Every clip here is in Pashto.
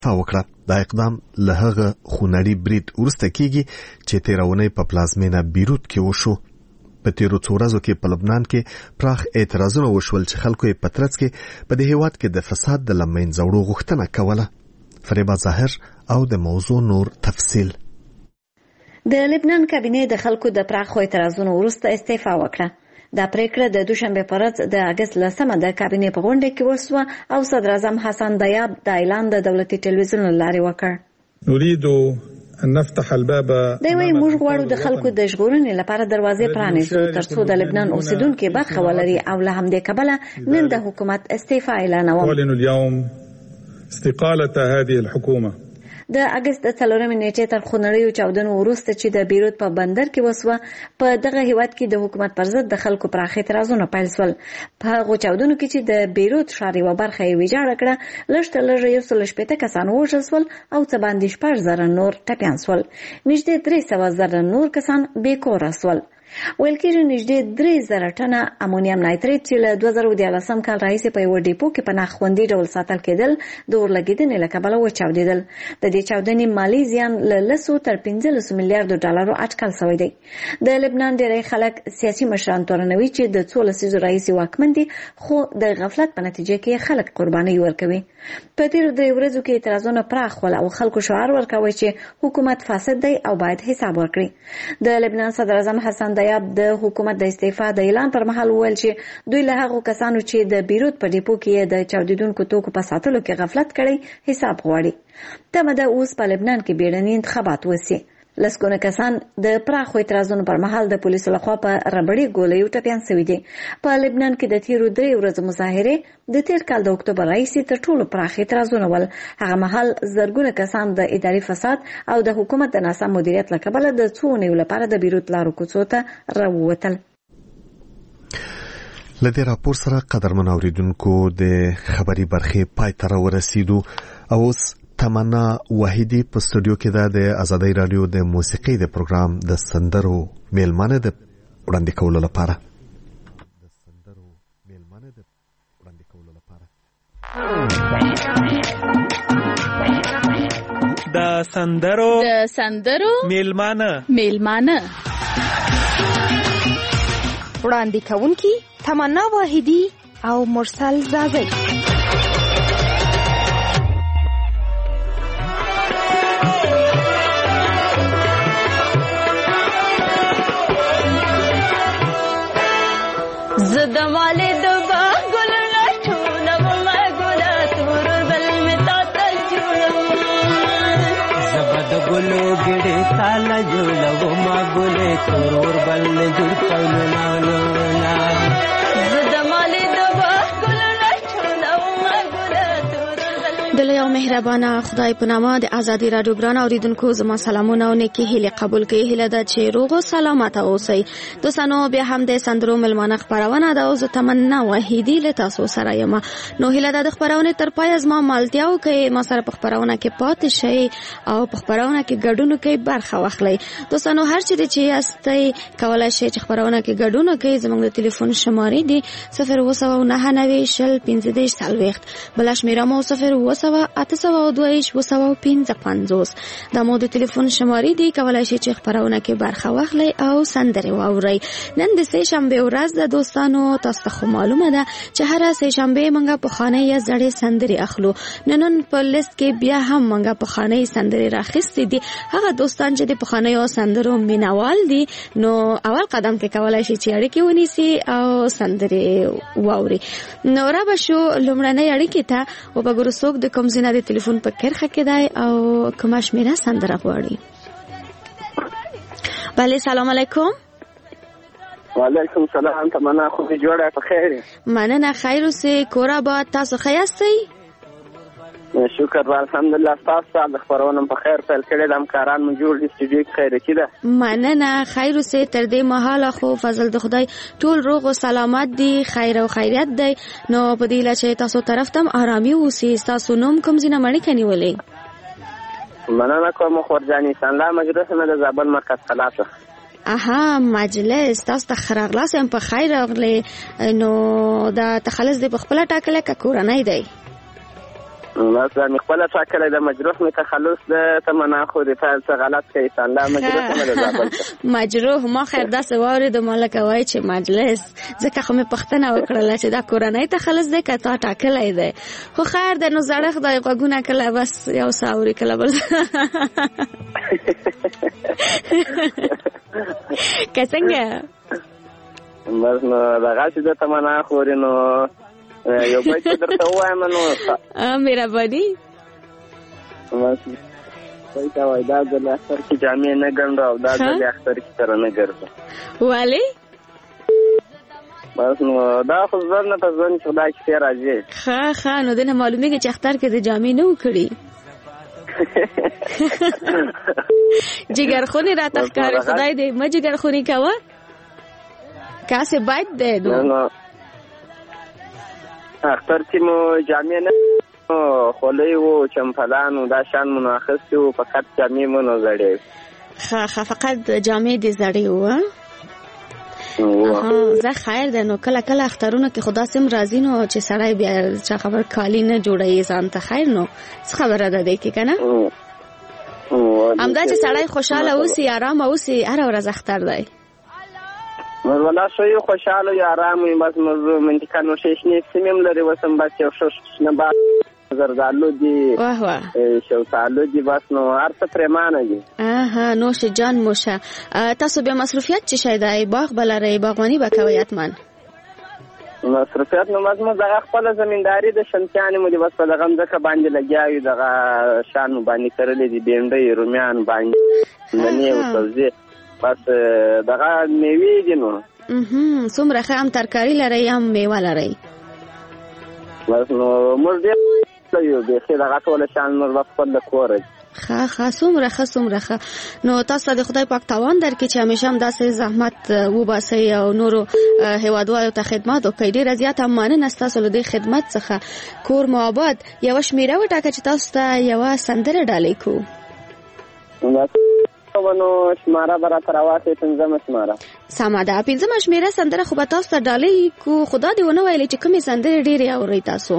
وکړه. دا اقدام له هغه خونړي برید وروسته کیږي چې تیرونی په پلازمینه بیروت کې وشو. په تیرو څو ورځو کې په لبنان کې پراخ اعتراضونه وشول چې خلکو یې په ترڅ کې په دې هیواد کې د فساد د له منځه وړو غوښتنه کوله. فریبا ظاهر او د موضوع نور تفصیل. د لبنان کابینه د خلکو د پراخو اعتراضونو وروسته استعفا وکړه. دا پریکړه د دوشنبه په ورځ د اگست لسمه د کابینه په غونډه کې وشوه او صدر اعظم حسن دیاب د اعلان د دولتي ټلویزیون لارې وکړ. نريد ان نفتح الباب. دوی موږ غواړو د خلکو د ژغورنې لپاره دروازې پرانیزو ترڅو د لبنان اوسیدونکو برخه ولري او له همدې کبله نن د حکومت استعفا اعلانوم. نعلن اليوم استقالة هذه الحكومة. د اگست 4 نیټې تر خونړیو چاودنو وروسته چې د بیروت په بندر کې وسوه په دغه هیواد کې د حکومت پر ضد د خلکو پراخ اعتراضونه پیل شول. په هغو چاودنو کې چې د بیروت ښار یوه برخه یې ویجاړه کړه لږ تر لږه 160 کسان ووژل شول او څه باندې 6,000 نور ټپیان شول. نږدې 300,000 نور کسان بې کوره شول. ویل کېږي نږدې 3,000 ټنه امونیم نایتریت چې له 2014 کال راهیسې په یوه ډیپو کې په ناخوندي ډول ساتل کېدل د اورلګېدنې له کبله وچاودېدل. د دې چاودنې مالي زیان له 100 تر 15 میلیارډو ډالرو اټکل شوی دی. د لبنان ډېری خلک سیاسي مشران تورنوي چې د 2 لسیزو راهیسې واکمن دي خو د غفلت په نتیجه کې خلک قرباني ورکوي. په تیرو 3 ورځو کې اعتراضونه پراخ ول او خلکو شعار ورکوي چې حکومت فاسد دی او باید حساب ورکړي. د لبنان صدر اعظم حسن دیاب د حکومت د استعفا د اعلان پر مهال وویل چې دوی له هغو کسانو چې د بیروت په ډیپو کې د چاودیدونکو توکو په ساتلو کې غفلت کړی حساب غواړي. تمه ده اوس په لبنان کې بیړني انتخابات وسي. لسګونه کسان د پراخو اعتراضونو پر مهال د پولیسو لخوا په ربړي ګولیو ټپیان شوي دي. په لبنان کې د تیرو 3 ورځو مظاهرې د تیر کال د اکتوبر راهیسې تر ټولو پراخ اعتراضونه ول. هغه مهال زرګونه کسان د اداري فساد او د حکومت د ناسم مدیریت له کبله د څو اونیو لپاره د بیروت لارو کوڅو ته راووتل. لدې راپور سره قدرمن اوریدونکو د خبري برخې پای ته ورسېدو او اوس تمنا وحیدی په سټوډیو کې د آزادۍ رادیو د موسیقي د پروګرام د سندرو میلمانه د وړاندې کولو لپاره د سندرو میلمانه وړاندې کوونکی تمنا وحیدی او مرسل زازی. زدماله د باغ ګل راټوله ما ګل تور بل متا تجول زبد ګلو ګډه تاله جوړو ما ګل تور بل جوړ کولو نا زدماله د باغ ګل راټوله ما ګل تور د یو مهربانه خدای په نامه د آزادۍ رادیو ګران اوریدونکو زما سلامونه او نیکی هیله قبول کړئ. هیله ده چې روغ او سلامت اوسئ. دوستانو بیا هم د سندرو ملمانه خبرونه ده او زه تمنا وحیدی له تاسو سره یم. نو هیله ده د خبرونه تر پای زما مالتیاو کې ما سره په خبرونه کې پاتې شئ او په خبرونه کې ګډون کې برخه واخلئ. دوستانو هر چیرې چې یاستئ کولای شئ چې خبرونه کې ګډون کې زموږ د ټلیفون شمارې دي 02995 بل شمیره مو 0802825 دا مو د ټلیفون شمارې دي کولای شئ چې خبرونه کې برخه واخلئ او سندرې واورئ. نن د سه شنبه ورځ د دوستانو تاسو ته معلومه ده چې هر سه شنبه منګه په خانه یا زړې سندرې اخلو. نن په لیست کې بیا هم منګه په خانه سندرې راخستې دي. هغه دوستان چې د په خانه او سندرو مینوال دي نو اول قدم کې کولای شي چې اړیکې ونیسي او سندرې واوري. نو را به شو لومړنۍ اړیکې ته او په ګورسوک د کوم زینه د ټلیفون په کرخه کې دی او کومه شمیره سندره غواړي. بله سلام علیکم. وعلیکم سلام. تمنا خو دې جوړه په خیر. مننه خیر اوسې. کور آباد. تاسو ښه یاستئ؟ شکر الحمدلله. تاسو د خبرونو په خیر پیل کړی د همکاران مو جوړ دي سټډیو کې خیرتي ده. مننه خیر اوسې. تر دې مهاله خو فضل د خدای ټول روغ او سلامت دي خیر او خیریت دی. نو په دې لچې تاسو طرف تم آرامي اوسې. تاسو نوم کوم ځینه مړی کني ولې؟ مننه کوم خورجاني سنلا مجلس نه د زابل مرکز خلاصه. اها مجلس تاسو ته خراغلاس هم په خیر راغلی. نو دا تخلص د خپل ټاکل کا کورنۍ دی. بس مې خپله ټاکلی د مجروح مې تخلص د تمنا خوري فعل څه غلط کوي سنده مجروح نه ده زابل مجروح ما خیر داسې واورېدم لکه وایي چې مجلس ځکه خو مې پوښتنه وکړله چې دا کورنۍ تخلص دی که تا ټاکلی دی خو خیر دی نو زړه خدای غوږونه کله بس یو څه اوري کله بل که څنګه بس نو دغه چې د تمنا خوري نو یو بیت درته ووایم نو مهرباني بس بیت وایي دا ځل اختر کې جامې نه ګنډو او دا ځل اختر کې سره نه ګرځو ولې بس نو دا خو ځان نه په ځان چې دا کیسې راځي ښه نو دنه معلومیږي چې اختر کې د جامې نه وکړي جګرخونی راته ښکاري خدای دې ما جګرخونی کوه کاسې باید دی نو اختر کې مو جامې نه خولۍ وو چمپلان و دا شان مو نو اخیستي وو فقط جامې مو نو زړې ښه فقط جامې دې زړې وه زه خیر دی نو کله کله اخترونه کې خدا سم راځي نو چې سړی بیا چا خبر کالی نه جوړوي ځان ته خیر نو څه خبره ده دی کې که نه همدا چې سړی خوشحاله اوسي ارامه اوسي هره ورځ اختر دی ولا شوی خوشحاله یا آرام وي بس موضوع منطقه نو شیشنې سیمې هم لري وسم بس یو شنه باغ زردالو دي شفتالو دي بس نو هر څه پرېمانه دي نوش جان موشه تاسو بیا مصروفیت چې شی دی باغ به لرئ باغواني به کوئ حتما مصروفیت نو بس مو دغه خپله زمینداري د شمسیانې مو دي بس په دغه مځکه باندې لګیا یو دغه شان مو باندې کرلې دي بېنډۍ رومیان باندې ننې او سبزي بس دغه میوې دي نو څومره ښه هم ترکاري لرئ هم میوه لرئ بس نو موږ ډېر یو بیخي دغه ټوله شان موږ به خپل د کوره ښه څومره ښه نو تاسو د خدای پاک توان درکړي چې همیشه هم داسې زحمت وباسئ او نورو هیوادوالو ته خدمت وکړئ ډېره زیاته مننه ستاسو له دې خدمت څخه کور مو آباد یوه شمېره وټاکه چې تاسو ته یوه سندره ډالۍ کړو نو شماره به راته راواخلئ 5مه شماره سمه ده 5مه شمېره سندره خو به تاسو ته ډالۍ کړو خو دا دې ونه ویلې چې کومې سندرې ډېرې اورئ تاسو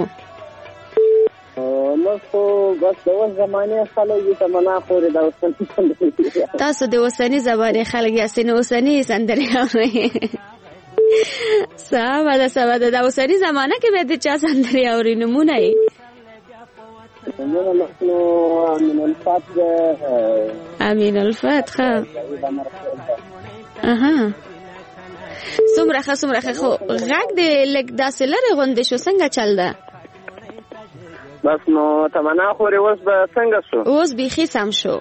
موږ خو بس د اوس زمانې خلک دي تمنا خورې دا اوسني سندرې تاسو د اوسني زمانې خلک یاستئ نو اوسني سندرې اورئ سمه ده د اوسني زمانه کې بیا د چا سندرې اورئ نومونه یې امین الفت ښه څومره ښه خو غږ دې لږ داسې لرې غوندې شو څنګه چل ده بس نو تمنا خورې اوس به څنګه شو اوس بیخي سم شو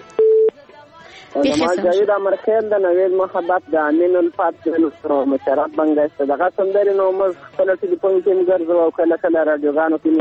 ما جاوید امرخیل د نوید محبت د امین الفت نو مشرف بنګست دغه سندرې نو موږ خپل ټلیفون کې مګرځو او کله رادیوګانو کې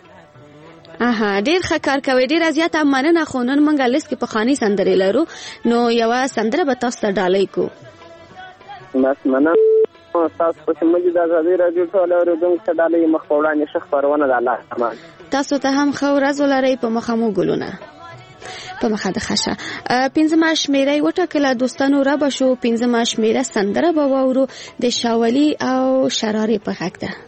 ډیر ښه کار کوي ډیر زیاته مننه خو نن موږ لیست کې پخواني سندرې لرو نو یوه سندره به تاسو ته ډالۍ کړو بس مننه تاسو په سیمه د ازادي راډیو ټول اورېدونکو ته ډالۍ مخ په وړاندې ښه خپرونه د الله امان تاسو ته هم ښه ورځ ولرئ په مخه مو ګلونه په مخه د خشه 5مه شمېره یې وټاکله دوستانو را به شو 5مه شمېره سندره به واورو د شاولي او شرارې په غږ ده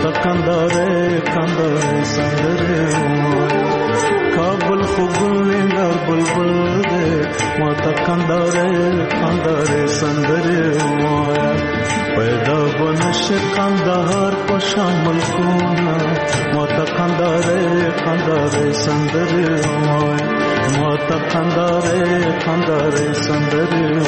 ماته کنداره کنداره سندره کابل خوبونه در بلبل ده ماته کنداره کنداره سندره پیدا بنش کندهار په شامل کونا ماته کنداره کنداره سندره ماته کنداره کنداره سندره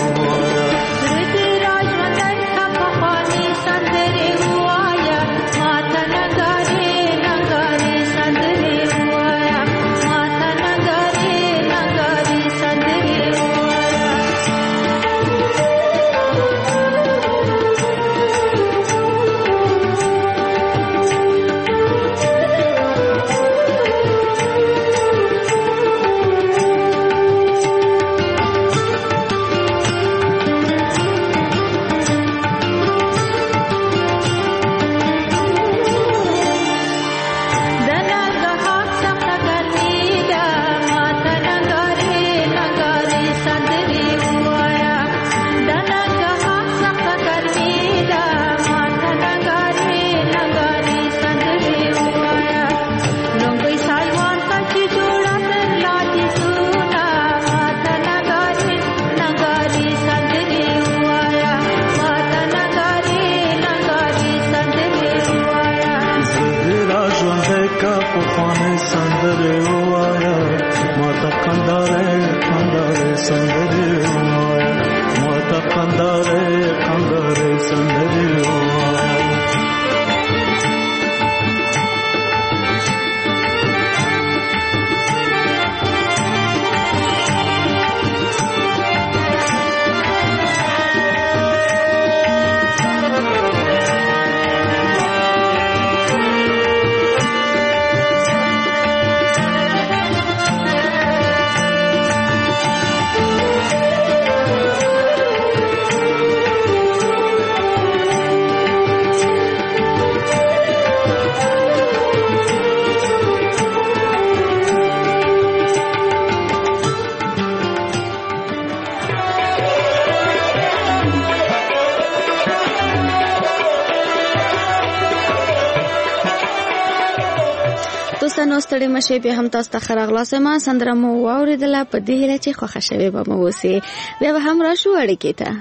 دوستانو ستړي مشه به هم تاسو ته خراغلاسه ما سندره مو واوریدله په دې هیله چې خوښه شوي به مو وسی بیا به هم راشو اړیکې ته.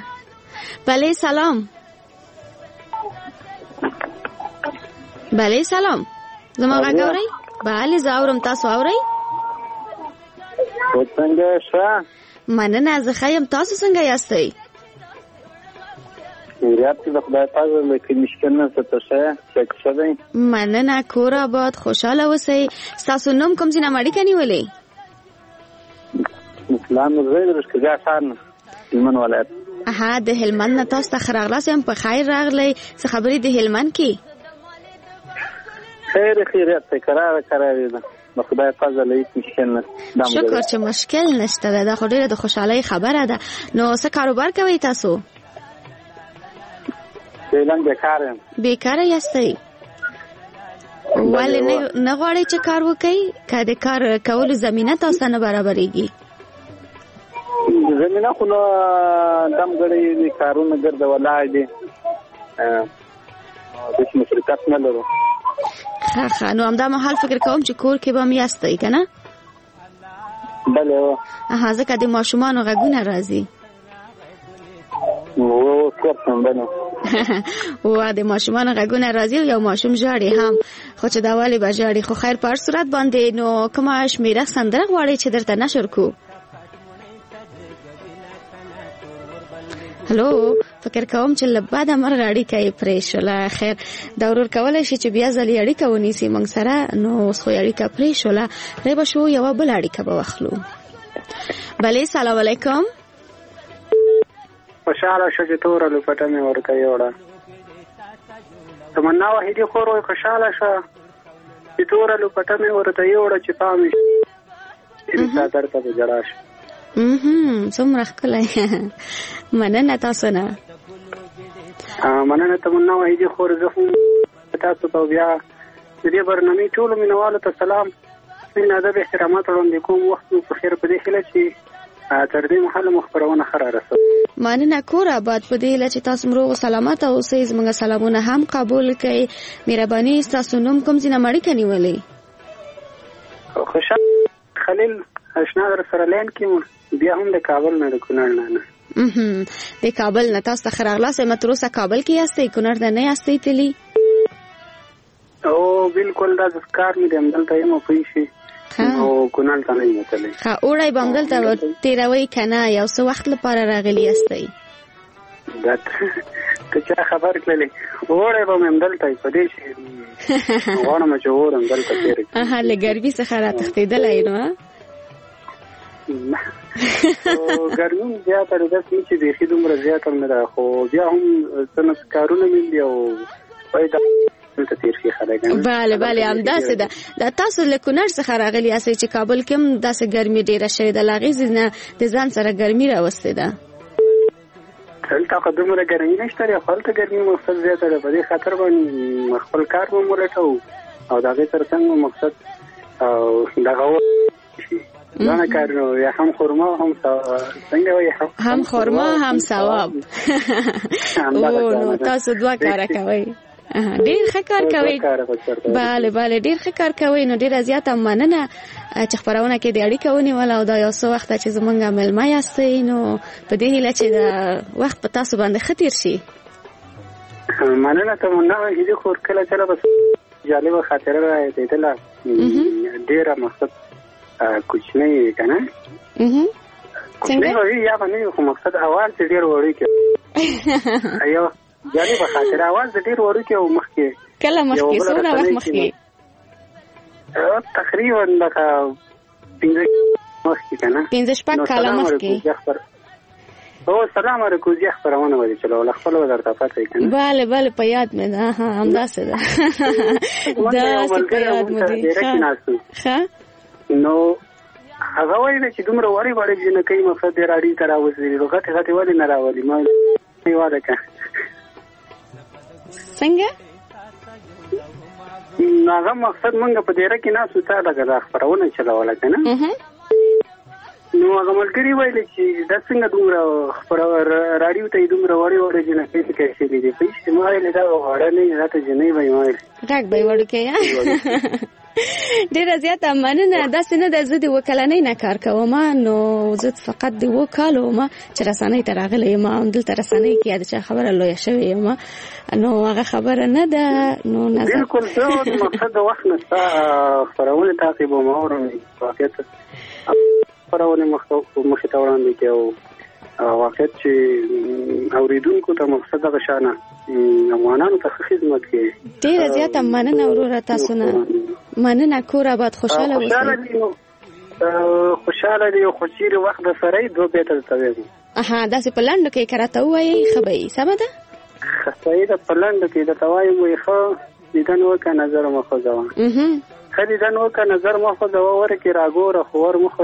بله سلام. بله سلام. زما غږ اورئ؟ بله زه اورم، تاسو اورئ؟ څنګه ښه؟ مننه زه ښه یم، تاسو څنګه یاستئ؟ ریاض د خدای پاک له مشکل نه څه څه دی. مننه، کور آباد، خوشاله اوسئ. ستاسو نوم کوم ځای نه اړیکه نیولې؟ اسلام زید رشکجا خان، هلمند ولایت. د هلمند نه تاسو ته ښه راغلاست، یم په خیر راغلی. څه خبرې د هلمند کې؟ خیریت دی، کراره ده د خدای فضل هیڅ مشکل نه. شکر چې مشکل نشته ده، دا خو ډېره د خوشحالۍ خبره ده. نو څه کاروبار کوئ تاسو؟ فعلا بیکار یم. بیکاره یاستئ؟ ولې نه غواړئ چې کار وکئ؟ که د کار کولو زمینه تاسو ته نه برابرېږي؟ زمینه خو نو دم ګړی کارونه ګرده ولاړ دي، هېڅ مشرکت نه لرو. ښه نو همدا مهال فکر کوم چې کور کې به هم یاستئ که نه؟ بله. ځکه د ماشومانو غږونه راځي. د ماشومانو غږونه راځي او یو ماشوم ژاړي هم، خو چې دا ولې به ژاړي؟ خو خیر په هر صورت باندې نو کومه شمیره سندره غواړئ چې درته نشر کو؟ هلو، فکر کوم چې له بده مرغه اړیکه یې پرې شوله. خیر دا ورور کولی شي چې بیا ځلې اړیکه ونیسي موږ سره، نو اوس خو یې اړیکه پرې شوله. ری به شو یوه بله اړیکه به واخلو. بلې سلام علیکم. خوشحاله شو چې توره لوپټه مې ورته یوړه. تمنا وحیدي خور وایي خوشحاله شه چې توره لوپټه مې ورته یوړه چې پام یې څادر ته به جړا شي. څومره ښکلی. مننه تاسو نه. مننه تمنا وحیدي خور. زه هم تاسو ته بیا د دې برنامې ټولو مینوالو ته سلام، مینه ادب احترامات وړاندې کوم. وخت مو په خیر په دې هیله چې تر دې مهاله مو خپرونه ښه رارسوي. مننه کور آباد په دې لچ تاسو مروغ سلامات او سیز موږ سلامونه هم قبول کړئ. مهرباني تاسو نوم کوم ځای نه مړی کني ولې؟ خوشحال خلیل آشنا در سره لین کې بیا هم د کابل نه د کونړ نه د کابل نه تاسو ته خراغلاس متروسه کابل کې یاستئ کونړ نه نه یاستئ تلی؟ او بالکل دا ذکر مې د عمل ته مو پېښې او کونړ ته نه یتلې. ها اورای بامدل ته تیروي کنه یو څو وخت لپاره راغلی یاستئ؟ دا ته چا خبر کړلې اورای بامدل ته په دې شي غواړم چې اورم دلته تیرې له ګرمي څخه را تښتېدلای نو ګرمي زیاته ده چې بیخي دومره زیاته نه ده خو بیا هم څنګه کارونه مې دی او پیدا ته تیر شي خلک. bale همداسې ده. دا تاسو له کونړ څخه راغلی یاستئ چې کابل کې هم داسې ګرمي ډیره شوې ده لاغې نه د ځان سره ګرمي راوستې ده؟ دلته دومره ګرمي نشته دی خو هلته ګرمي مقصد زیاته ده په دې خاطر باندې خپل کار مو ولټوو او د هغې تر څنګ مقصد دغه شي ځانه کار یا هم خرما هم څنګه وایي هم خرما هم ثواب نو تاسو دوه کار کوئ. ډیر ښه کار کوي. bale ډیر ښه کار کوي. نو ډیر زیاته مننه چې خبرونه کې د اړیکه ونیول او دا یو څو وخت چې زمونږ ملما یاستئ نو په دې هیله چې دا وخت په تاسو باندې ښه تیر شي. مننه تمنا هیله خور کله کله بس جالبه خاطره راځي ډیره مقصد کوچنی کنه څنګه یا باندې خو مقصد اول چې ډیر وړي کې ایو جالبه خاطره اول ډیر وړي کې او مخکې کله مخکې څومره وخت مخکې تقریبا لکه 15 مخکې کنه 15 کاله مخکې او سلام علیکم زه خبرونه وایي چې له خپل ورته پاتې کنه bale په یاد مې ده همداسې ده دا په یاد مې ده ها نو هغه وایي چې دومره وړي چې نه کوي مقصد دې راډي تر اوسې لغته غته ولې نه راولي ما یواده کا څنګه هغه مقصد مونږ په ډیره کې نه سوتا لګا خبرونه چلول کنه نو هغه ملګری وایي چې دا څنګه دومره خبر راډیو ته دومره وړي چې نه کوي کیسې دي په هیڅ ما نه دا وړه نه راته جنې وایي ما راګ به وړو کې ډیر زیاته مننه. داسې نه ده زه د وکلانۍ نه کار کوم نو زه فقط د وکالو ما چې رسنۍ ته راغلی یم دلته رسنۍ کې د چا خبره لویه شوې یم نو هغه خبره نه ده نو نظر بالکل زه مقصد د وخت نه خبرونه تعقیبوم اورم واقعیت خبرونه مخې ته وړاندې کې او واقعیت چې اوریدونکو ته مقصد دغه شانه افغانانو ته خدمت کوي. ډیره زیاته مننه وروره تاسو نه مننه کور آباد خوشاله اوسئ. خوشاله دی خو چیرې وخت د سره دوه بیت تلوي داسې په لنډو کې کراته وایي خبري سمه ده خصای د په لنډو کې د توای وي خو دیدن وکړه نظر مخه ځوان خدي دن وکړه نظر مخه ځوان ورکه راګوره خو ور مخه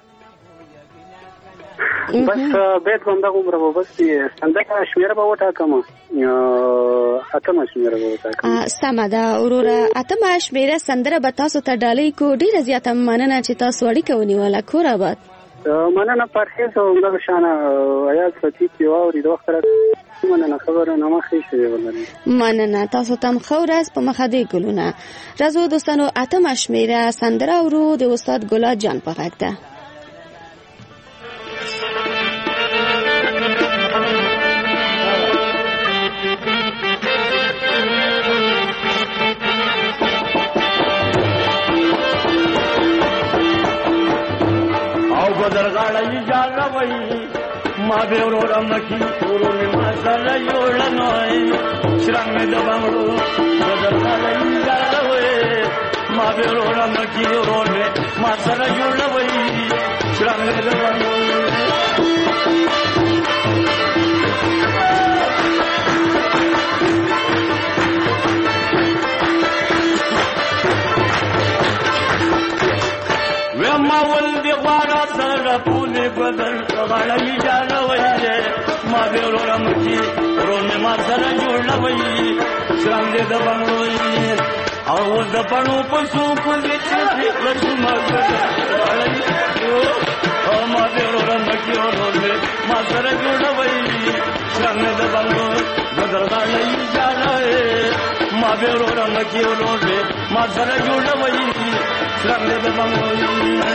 بس بیت باندې عمره بس څنګه شمیره به وټا کما اتمه شمیره به وټا کما سمه ده وروره اتمه شمیره سندره به تاسو ته ډالۍ کو ډیره زیاته مننه چې تاسو اړیکه ونیوله کور آباد مننه پرهیز او دغه شانه آیات فتیت یو اوري د وخت مننه خبره نه مخې شي ولري مننه تاسو تم خورز په مخه دی ګلونه راځو دوستانو اتمه شمیره سندره ورو د استاد ګلاد جان په غږ ده. درغاړی جاروي ما به ورور مکی ورور ما سره جوړنوي شرنګ د بنگلو درغاړی جاروي ما به ورور مکی ورور ما سره جوړنوي شرنګ د بنگلو ما ولدي غواړه سره پولې بدل غړې جاروي ما به ورور مکی ورور ما سره جوړوي شرنګ د بنگلو او د پڼو په سو په دې چې لښما او ما به ورور مکی ورور می ما سره جوړوي څنګه د بنگلو بدر غړې جاله ما به ورور مکی ورور می ما سره جوړوي څنګه د بنگلو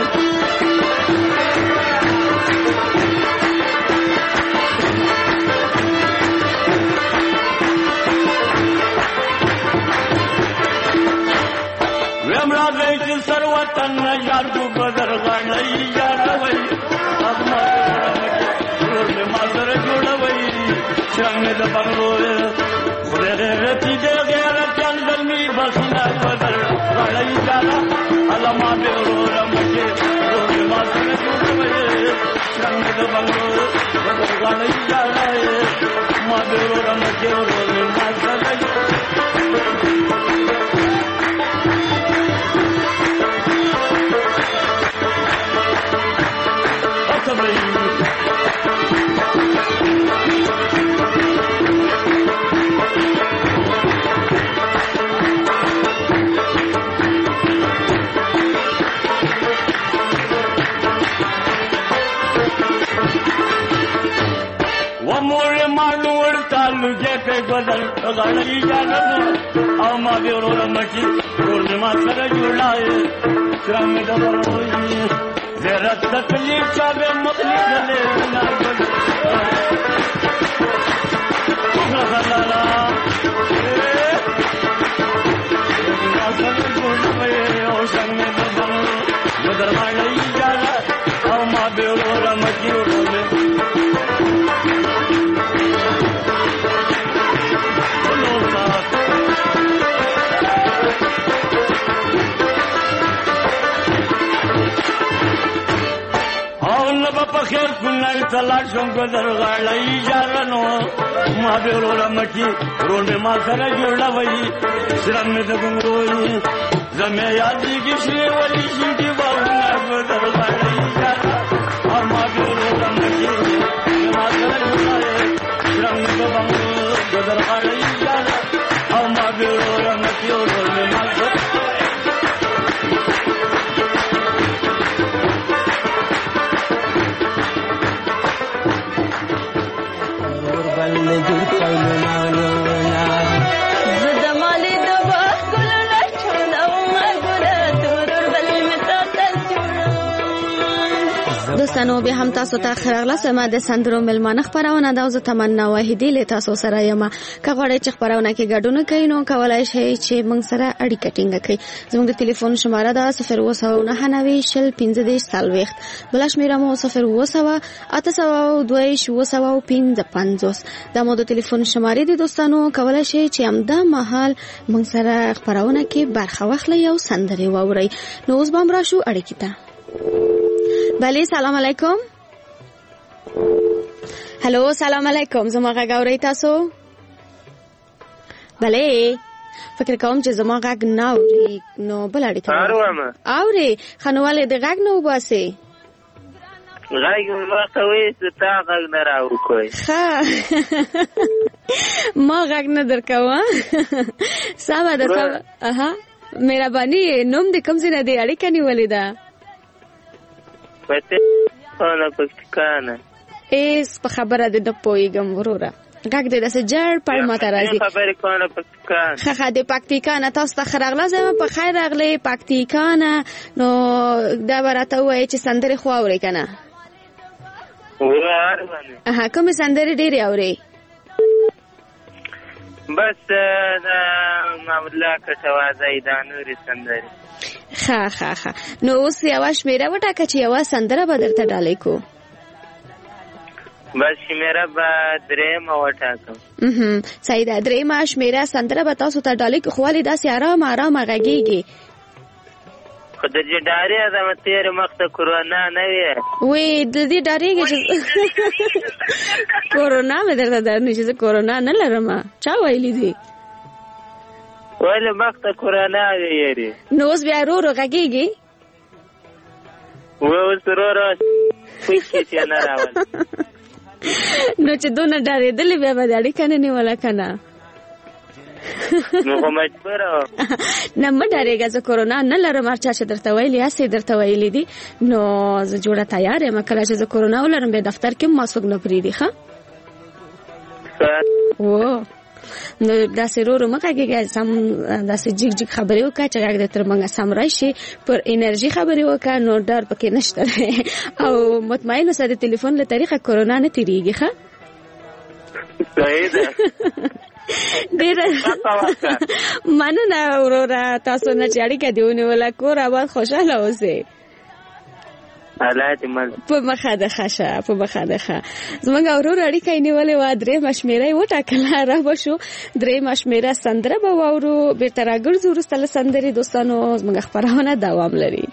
ویمرا دیتی سر وطن یار کو بدر غړی یاروي اما ورور می ما سره جوړوي څنګه د بنگلو خدای رتی دې غیر چندل می بسنا بدر غړی جالا الله ما به ورور مکه ورور می ما سره جوړوي څنګه د بنگلو بدر غړی جالا ما به ورور مکه ورور می ما سره ومور مانور تعلقه کې بدل غړی جانو او ما به ورور مکی ورور ما سره جوړای څنګه د وروي زرت تکلیف چا به مخلص له نه بدل لا ما سره جوړای او څنګه د وروي بدل غړی جانا او ما به ورور مکی ورور خیر کولای تلاش کوم بدر غړی جارنو ما به ورور مکی ورور ما سره جوړوي سره مې د ګنګوي زمې یادې کې شي ولي شي دی باونه بدر غړی جارا ما به ورور مکی ما سره جوړوي سره مې د ګنګوي بدر غړی جارا ما به ورور مکی ورور ما سره دوستانو بیا هم تاسو ته خیرغله سم د سندرو ملمانه خبرونه دا زه تمنا واحدی له تاسو سره یم که غواړئ چې خبرونه کې ګډون کړئ نو کولای شئ چې موږ سره اړیکه ټینګ کړئ زموږ د ټلیفون شماره ده 0299015 بل شمیره مو 02825 دا مو د ټلیفون شماره دي دوستانو کولای شئ چې همدا مهال موږ سره خبرونه کې برخه واخلئ او سندري واورئ نو اوس به موږ راشو اړیکې ته بله سلام علیکم هلو سلام علیکم زما غږ اورئ تاسو بله فکر کوم چې زما غږ نه اوري نو بل اړیکه اوري خنواله د غږ نو باسي غږ ما کوي چې تا غږ نه راو کوي ها ما غږ نه درکوا سما ده اها مهرباني نوم دې کوم څه نه دی اړیکه نیولې ده پته ولا پکتیکانه ایس په خبره ده د پویګم وروره غږ دې د سجړ پر ماته راځي خبرې کوله پکتیکانه خخه د پکتیکانه تاسو ته خرغله زما په خیر راغلي پکتیکانه نو دا ورته وای چې سندري خو اوري کنه وراره کوم سندري ډېری اوري بس دا محمد الله کټوازی دا نورې سندري ها نو اوس یو شمیره وټاکه چې یو سندره به درته ډالې کو بس شمیره به درېم وټاکم صحیح ده درېم شمیره سندره به تاسو ته ډالې کو خو ولې داسې آرام غږیږي خو د دې ډارې د تیر مخته کرونا نه وي وې د دې ډارېږي چې کرونا مې درته درنه چې کرونا نه لرم چا ویلي دي ولې مخته کرونا ویری نو اوس بیا ورو غږیږي اوس ورو پېښې نه راول نو چې دونه ډارېدلې بیا به اړیکه نه نیوله کنه نو مجبور نه مډارېږه زه کورونا نه لرم هر چا چې درته ویلي هسې درته ویلي دي نو زه جوړه تیار یم کله چې زه کورونا ولرم بیا دفتر کې ما څوک نه پرېږدي ښه نو داسې ورو مه غږېږه سم داسې جګ جګ خبرې وکړه چې غږ دې تر موږه سم راشي پر انرژي خبرې وکړه نو ډار پکې نشته او مطمئن اوسه د تلیفون له طریقه کورونا نه تېرېږي ښه صحیح ده ډېره مننه وروره تاسو نه چې اړیکه دې ونیوله کور آباد خوشحاله اوسئ په مخه ده ښه په مخه ده ښه زموږ ورور اړیکه یې نیولې وه 3 شمېره یې وټاکله را به شو 3 شمېره سندره به واورو بېرته راګرځو وروسته له سندرې دوستانو زموږ خپرونه دوام لري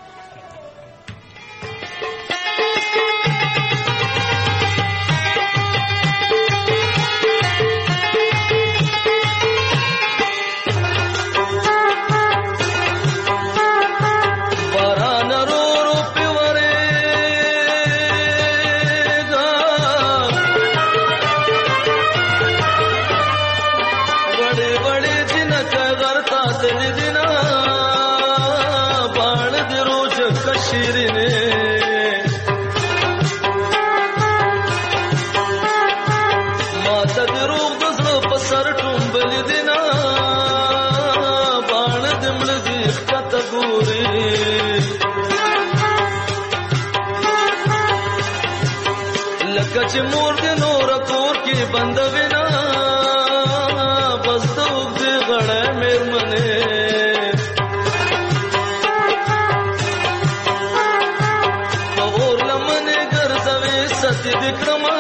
چې مور دې نور کور کې بندوینا بس دوګ دې غړې مېرمنې په اور لمنې ګرځوي ستې دې کړما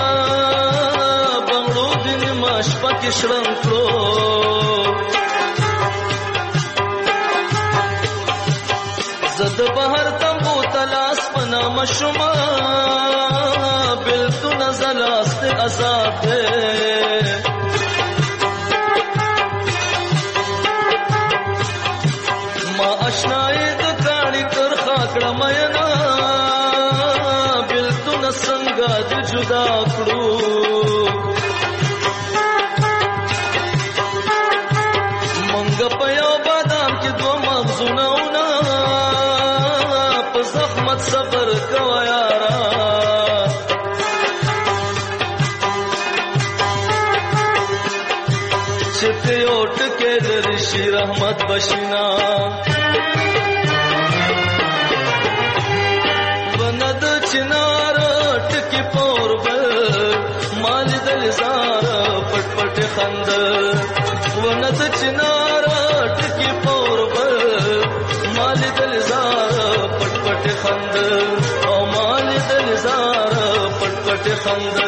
بنگړو دې ماش پکې شړم کړو زد بهر تمبو تلاس پنا مشما زلاست عذاب دے ما اشنائی دکانی کر خاکڑا مینا بلتو نسنگا دی جدا کرو منگا پیو بادام کی دو مغزونونا پا زخمت صبر کوا یارا اوٹ کے درشی رحمت بشنا وند چنار ٹکی پور بل مال دلزار پٹ پٹ خند وند چنار ٹکی پور بل مال دلزار پٹ پٹ خند او مال دلزار پٹ پٹ خند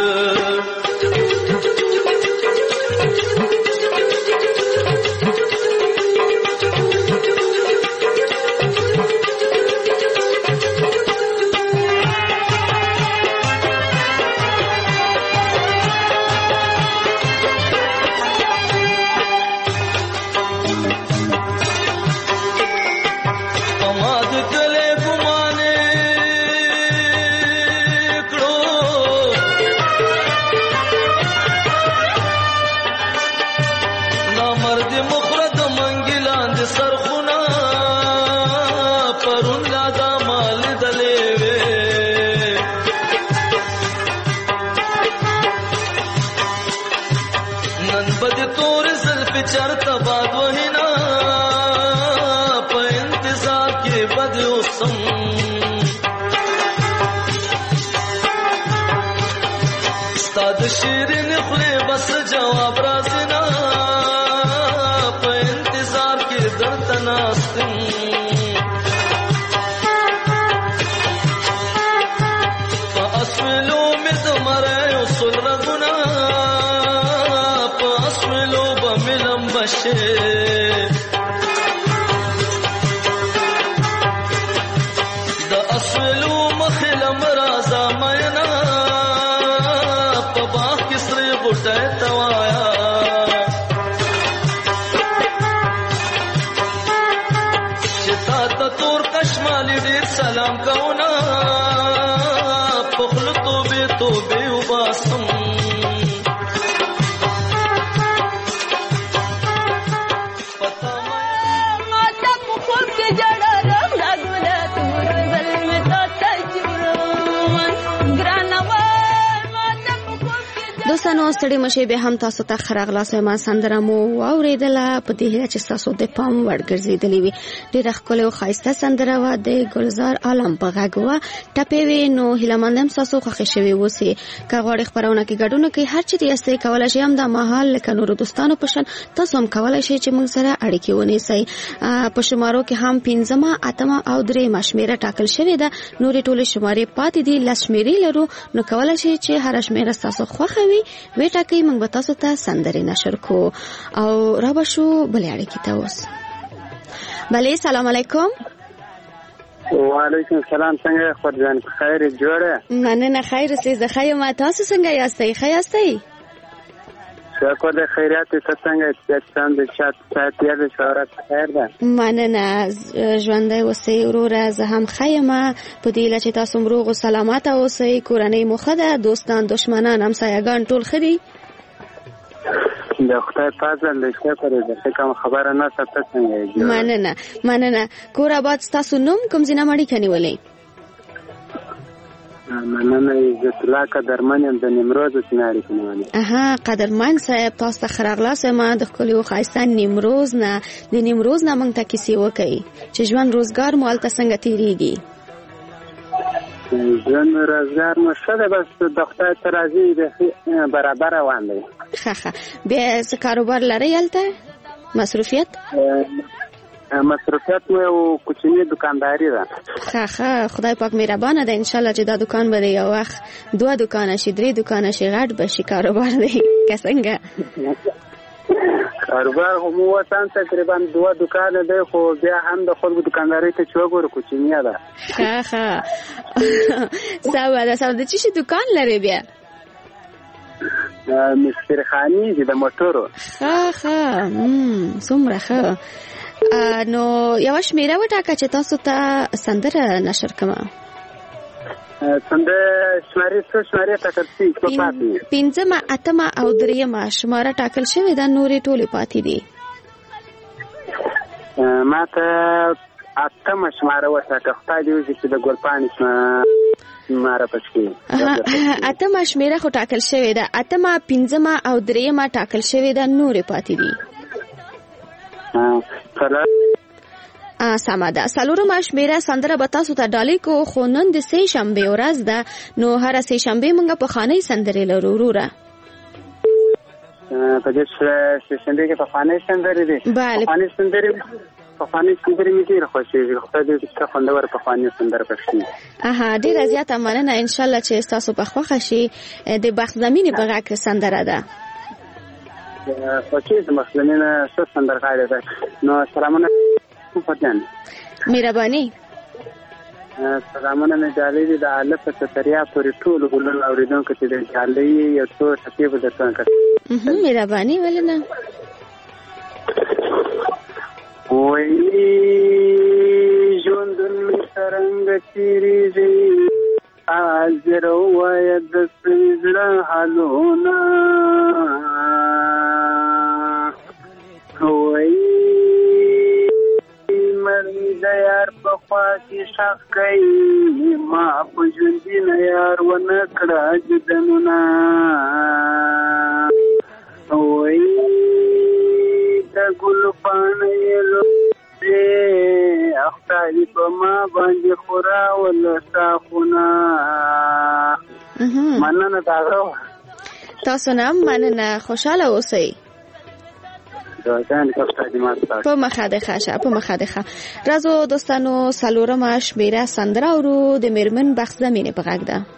شیرین خلی بس جواب رازنا پا انتظار کی در تناستن پا اسولو مد مرے اصول رگنا پا اسولو بملم بشے دا اسولو مخلم رازا مینا توایا چتا تور کشمالی ډیر سلام کونا پخل توبه وباسم دوستانو ستړي مشه به هم تاسو ته خراغلاس ما سندره مو اوریدله په دې چې تاسو د پام ورګرځیدلې وي ډیره ښکلې او ښایسته سندره و د ګلزار عالم په غږ و ټپې وی نو هیلمندم تاسو خوښ شوي وسی کغوړې خبرونه کې ګډونه کې هر چې تاسو کولای شئ هم د ماحول لکه نور دوستانو پشن تاسو هم کولای شئ چې موږ سره اړیکې ونیسئ په شمارو کې هم 5 8 او 3 مشمیره ټاکل شوی ده نورې ټول شمارې پاتې دي لشمیري لرو نو کولای شئ چې هر شمیره تاسو خوښ وي وی ټاکي موږ به تاسو ته سندري نشر کو او را بشو بلې اړیکې ته اوس بلې سلام علیکم وعلیکم السلام څنګه خورجان خیر جوړه مننه خیر سیز د خیر ما تاسو څنګه یاستئ خیاستئ شکر د خیرات ته څنګه چې څنګه چات ساتیا شهرت خیر ده مننه ژوندۍ اوسئ وروره زه هم خیمه په دې لچ تاسو مروغ او سلامات اوسئ کورنۍ مخده دوستان دشمنان همسایگان ټول خدي د خدای فضل له شکر دې کوم خبره نه ستاسو څنګه مننه کور آباد تاسو نوم کوم ځای نه مړی کني ولې مننه عزت الله قدرمن د نیمروز سناري کنه اها قدرمن صاحب تاسو ته خراغلاس ما د خپل یو خاصان نیمروز نه د نیمروز نه مونږ ته کیسې وکي چې ژوند روزګار مول ته څنګه تیریږي ژوند روزګار مو شته بس د خدای ترازی د برابر روان دی ښه بیا څه کاروبار لري الته مصروفیت مو یو کوچنی دکانداری ده ښه خدای پاک مهربانه ده ان شاء الله چې دا دکان به یو وخت 2 دکان شي 3 دکان شي غټ بشي کاروبار دی څنګه کاروبار هم وطن تقریبا 2 دکان ده خو بیا هم د خپل دکانداری ته چوغور کوچنی ده ښه ساده د چی دکان لري بیا مسترخانی د موټرو ښه څومره ښه نو یو شمیره وټاکه چې تاسو ته سندره نشر کما سندره شمارې ټاکل شي په پاتې 5 8 او 3 شماره ټاکل شوی دا نورې ټولې پاتې دي ما ته 8 شماره وټاکه خدای دې چې د ګلپانی شماره پښې 8 شمیره خو ټاکل شوی دا 8 5 او 3 ټاکل شوی دا نورې پاتې دي سمه ده سلورم شمیره سندره به تاسو ته ډالۍ کو خو نن د سې شنبه ورځ ده نو هر سې شنبه موږ په خانه سندري لرو وروره په دې سې شنبه کې په خانه سندري دي bale خانه سندري په خانه سندري مې ډیر خوشې خو دې چې خوندور په خانه سندره پښتو اها ډیر زیاته مننه ان شاء الله چې تاسو په خوښ شي د بخت زمینی په غاک سندره ده فکر مسلمانه څه سندرغاړي ده نو سلامونه پدان مهرباني سلامونه مې جالي د الف ستریا پورې ټول ګلن اوریدونکو چې د جالي یو څو ټکی به درته کړم مهرباني ولنه وای ژوند می څنګه تیریږي حاضر وای د سپېڅلو حالونه وای مرید یار په خوا کې شخ کوي ما په ژوندینه یار ونه کړه جدنونه وای د ګل پاڼې لوړې اختاري په ما باندې خورا ول ساخونه مننه داغو تاسو نام مننه خوشاله اوسئ په مخاده ښه په مخاده ښه راځو دوستانو سلورم شمیره سندره ورو د میرمن بخت زمینه په غږ ده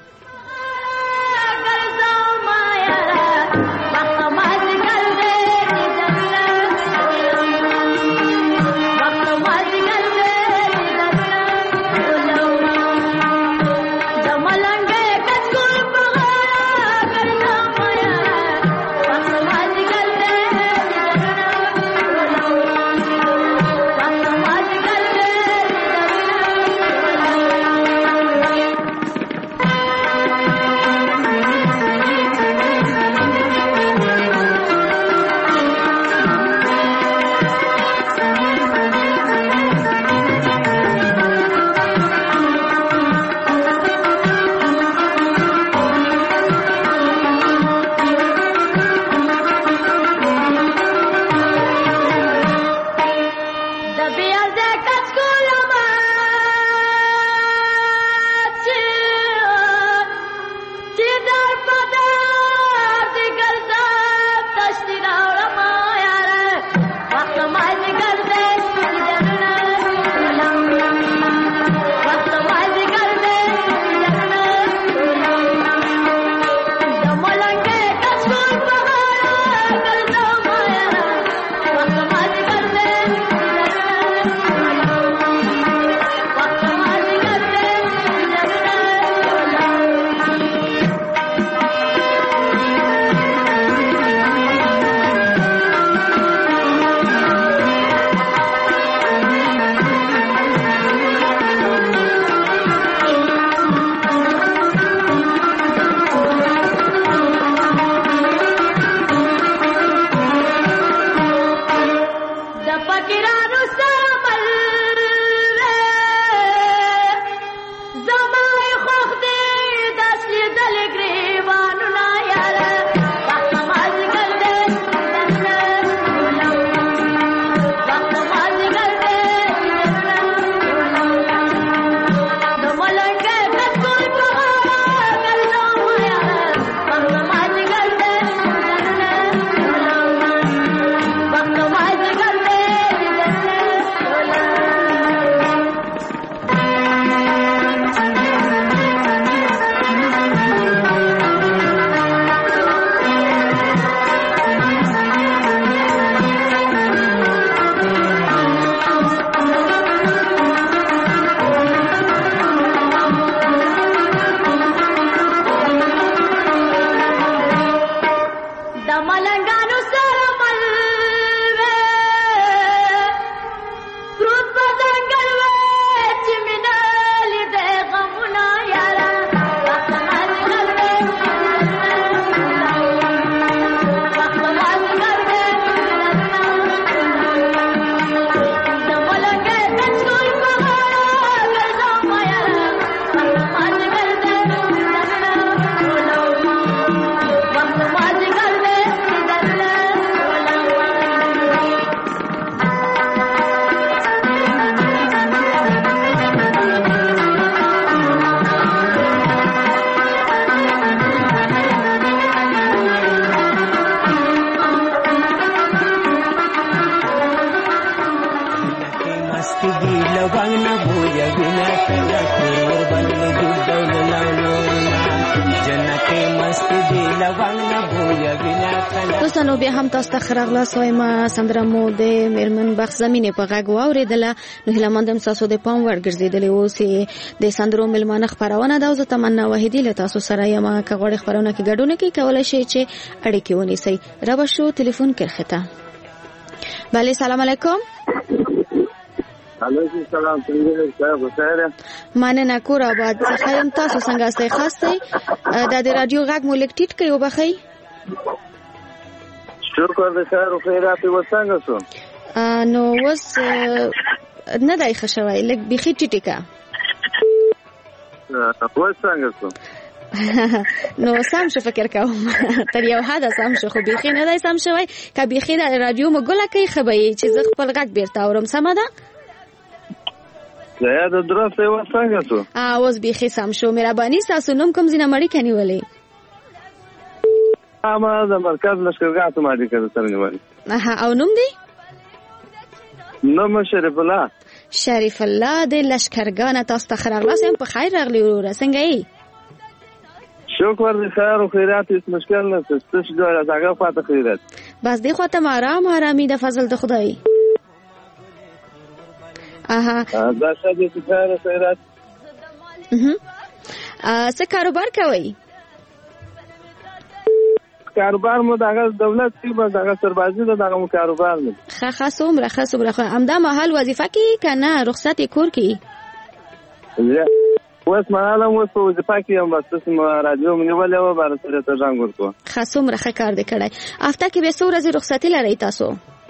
دوستانو بیا هم تاسو ته خراغلا سویما سندره مو د میرمن بخ زمینه په غږ واوریدله نو هله مندم تاسو د پام ور ګرځیدلې اوسې د سندرو ملمانه خبرونه دا زه تمنا وحیدی له تاسو سره یم کغوړې خبرونه کې ګډونه کې کولای شي چې اړیکې ونیسئ رب شو ټلیفون کرخته بله سلام علیکم علیکم سلام څنګه بخیر مننه کور آباد څنګه تاسو څنګه استئ خاصه د رادیو غږ مو لیک ټیټ کوي وبخی شکر د خیر او خیرات وسنګ سو نو وس نه دای خشوي لیک بخی ټیټی کا وسنګ سو نو سم شو فکر کوم تر یو حد سم شو خو بخی نه دای سم شوی ک بخی د رادیو مو ګل کوي خبري چې زغ خپل غږ بیرته اورم سم ده زه د درسته وسنګ سو اوس بخی سم شو مهرباني تاسو نوم کوم زینه مړی کني ولې ما د مرکز لشکرګاه ته ماډي کړ څنګه وایي او نوم دی نوم شریف الله د لشکرګاه نه تاسو ته خراغلاسم په خیر راغلی وروره څنګه یې شکر د خیر او خیرات هیڅ مشکل نه څه څه جوړه ځای فاته خیرات بس دی خو ته آرامي د فضل د خدای دا څه دې خیر او خیرات څه کاروبار کوي کاروبار مو دغه دولت کې به دغه سربازي دغه کاروبار نه خاصوم امدا محل وظیفه کې کنه رخصت کور کې اوس معلومه اوس په وظیفه کې هم بس رادیو منیولې و بار سره ته ځان ورکو خاصوم راخه کار دې کړای هفته کې به څو ورځې رخصتي لري تاسو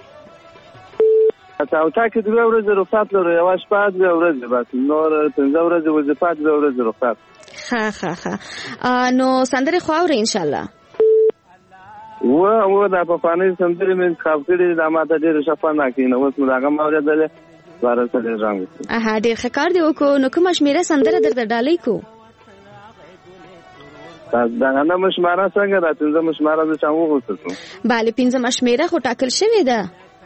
او تا کې 2 ورځې رخصت لري یو شپه 2 ورځې بس نور 15 ورځې وظیفه 2 ورځې رخصت ها نو سندره خو اوري ان شاء الله و دا په فاني سندري من خاف کړي دا ماته ډېر شفا نه کینه اوس موږ هغه اوریدل بار سره رنگ ډېر ښه کار دی وکړو. نو کومه شمیره سندره درته ډالۍ کو؟ دا نه مشماره څنګه ده؟ 15 مشماره د چا وغوښتو. bale 15 شمیره خو ټاکل شوې ده.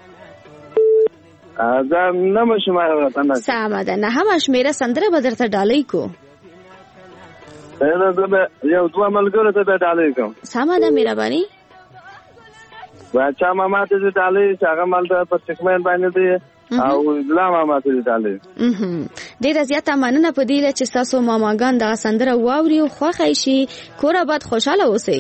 دا نه مشماره ده. سمه ده. نه هم شمیره سندره به درته ډالۍ کو. دا یو دوه ملګرو ته به ډالۍ کوم. سمه ده مهرباني. بچا ماما ته ډالۍ چې هغه مال په تکمن باندې دی او لا ماما ته ډالۍ. ډیره زیاته مننه په دې چې تاسو ماماګان دا سندره واوري او خوښ شي. کور آباد خوشاله اوسئ.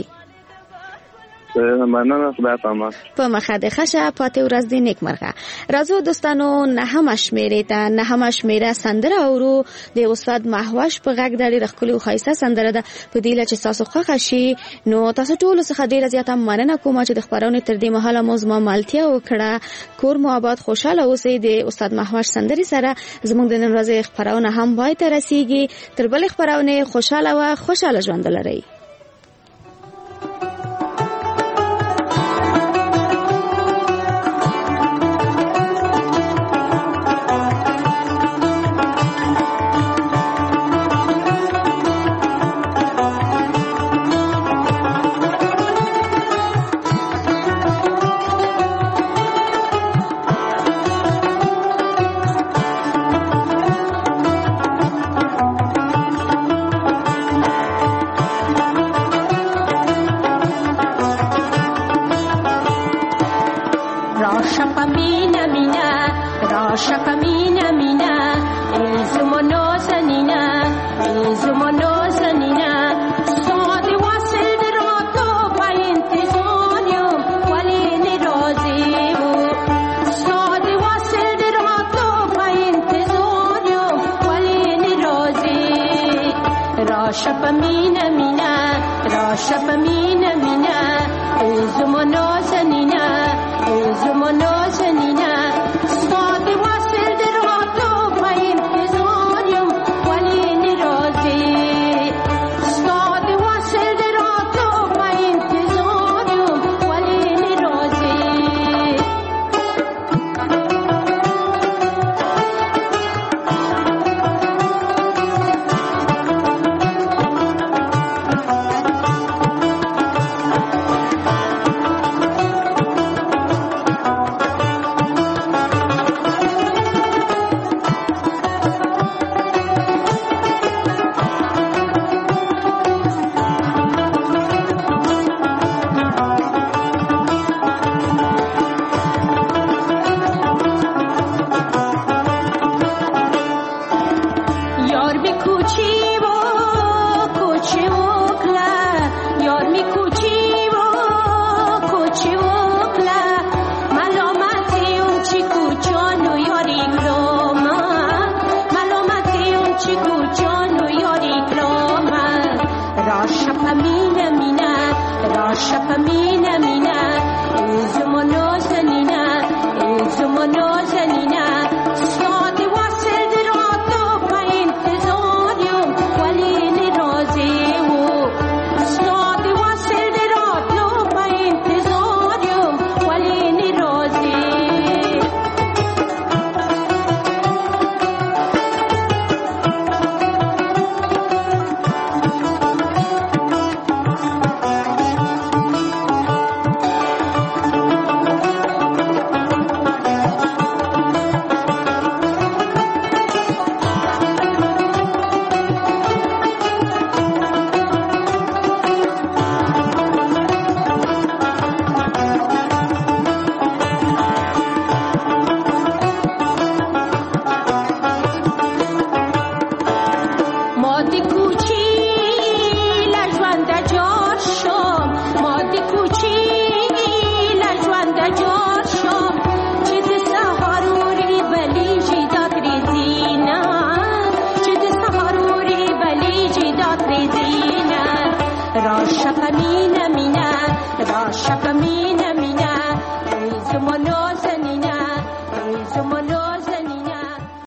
مننه خدای پامان. په مخه د خشه پاتې ورځ دی نیکمرغه. راځو دوستانو نهم شمیره ته نهم شمیره سندره اورو د استاد محوش په غږ د ډېر ښکلي او ښایسته سندره ده. په دې چې تاسو خوښ شي نو تاسو ټول څخه ډیره زیاته مننه کوم چې د خبرونې تر دې مهاله مو زما مالتیا وکړه. کور مو آباد خوشاله اوسئ. د استاد محوش سندرې سره زموږ د نن ورځې خبرونه هم پای ته رسیږي. تر بلې خبرونه خوشاله او خوشاله ژوند لرئ. Rasha kamina mina, rasha kamina.